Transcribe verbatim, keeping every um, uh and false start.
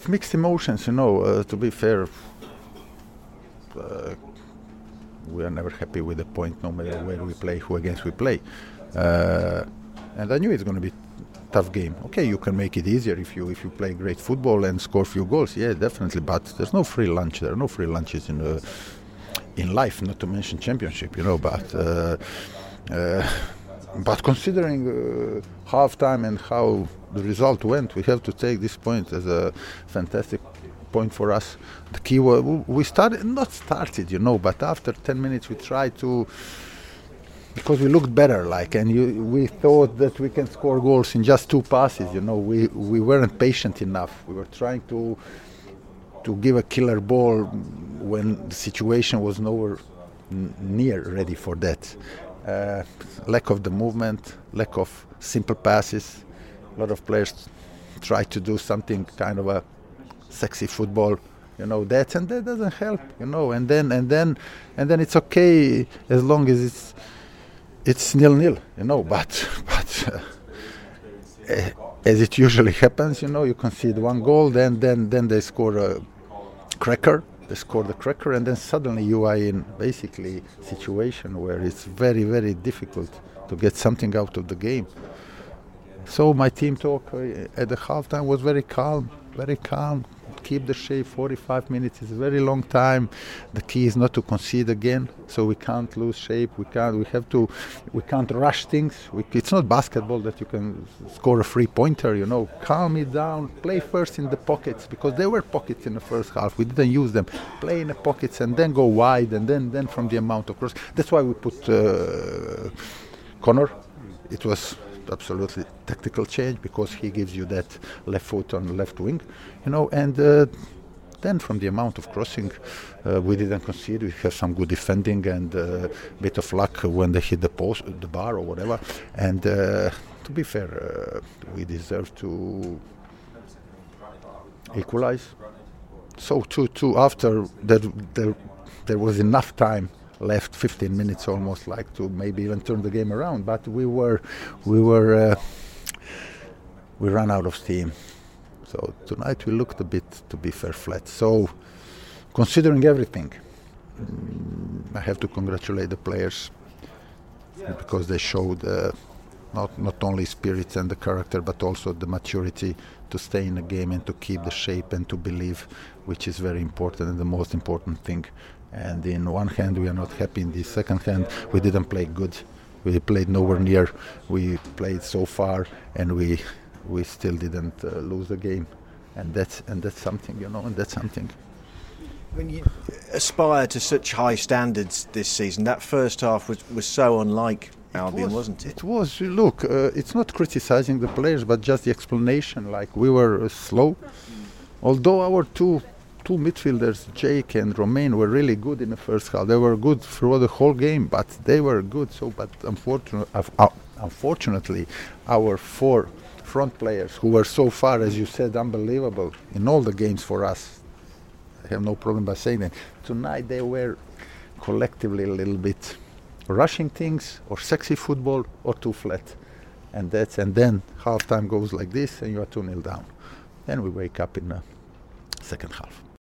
it's mixed emotions, you know. Uh, to be fair, uh, we are never happy with the point, no matter where we play, who against we play. Uh, and I knew it's going to be a tough game. Okay, you can make it easier if you if you play great football and score few goals. Yeah, definitely. But there's no free lunch. There are no free lunches in uh, in life. Not to mention championship, you know. But uh, uh, but considering uh, half time and how the result went, we have to take this point as a fantastic point for us. The key was we started not started, you know, but after ten minutes we tried to, because we looked better, like, and you, we thought that we can score goals in just two passes. You know, we we weren't patient enough. We were trying to to give a killer ball when the situation was nowhere n- near ready for that. Uh, lack of the movement, lack of simple passes. A lot of players try to do something kind of a sexy football, you know, that and that doesn't help, you know. And then and then and then it's okay as long as it's it's nil nil, you know. But but uh, as it usually happens, you know, you concede one goal, then then then they score a cracker. They score the cracker, and then suddenly you are in basically situation where it's very very difficult to get something out of the game. So my team talk uh, at the halftime was very calm, very calm. Keep the shape. forty-five minutes is a very long time. The key is not to concede again, so we can't lose shape. We can't. We have to. We can't rush things. We, it's not basketball that you can score a free pointer. You know, calm it down. Play first in the pockets, because there were pockets in the first half. We didn't use them. Play in the pockets and then go wide, and then then from the amount of cross. That's why we put uh, Connor. It was absolutely tactical change, because he gives you that left foot on the left wing, you know. And uh, then from the amount of crossing, uh, we didn't concede. We have some good defending and a uh, bit of luck when they hit the post, the bar or whatever. And uh, to be fair, uh, we deserve to equalize. So two two after that, there, there was enough time left, fifteen minutes almost, like, to maybe even turn the game around, but we were we were uh, we ran out of steam. So tonight we looked a bit, to be fair, flat. So considering everything, mm, I have to congratulate the players, because they showed uh, not not only spirit and the character, but also the maturity to stay in the game and to keep the shape and to believe, which is very important and the most important thing. And in one hand we are not happy, in the second hand we didn't play good. We played nowhere near. We played so far, and we we still didn't uh, lose the game. And that's and that's something, you know. And that's something. When you aspire to such high standards this season, that first half was, was so unlike Albion, it was, wasn't it? It was. Look, uh, it's not criticizing the players, but just the explanation. Like, we were uh, slow, although our two. Two midfielders, Jake and Romain, were really good in the first half. They were good throughout the whole game, but they were good. So, but unfortunately, uh, unfortunately, our four front players, who were so far, as you said, unbelievable in all the games for us, I have no problem by saying that. Tonight they were collectively a little bit rushing things, or sexy football, or too flat, and that's and then half time goes like this, and you are two nil down. Then we wake up in the second half.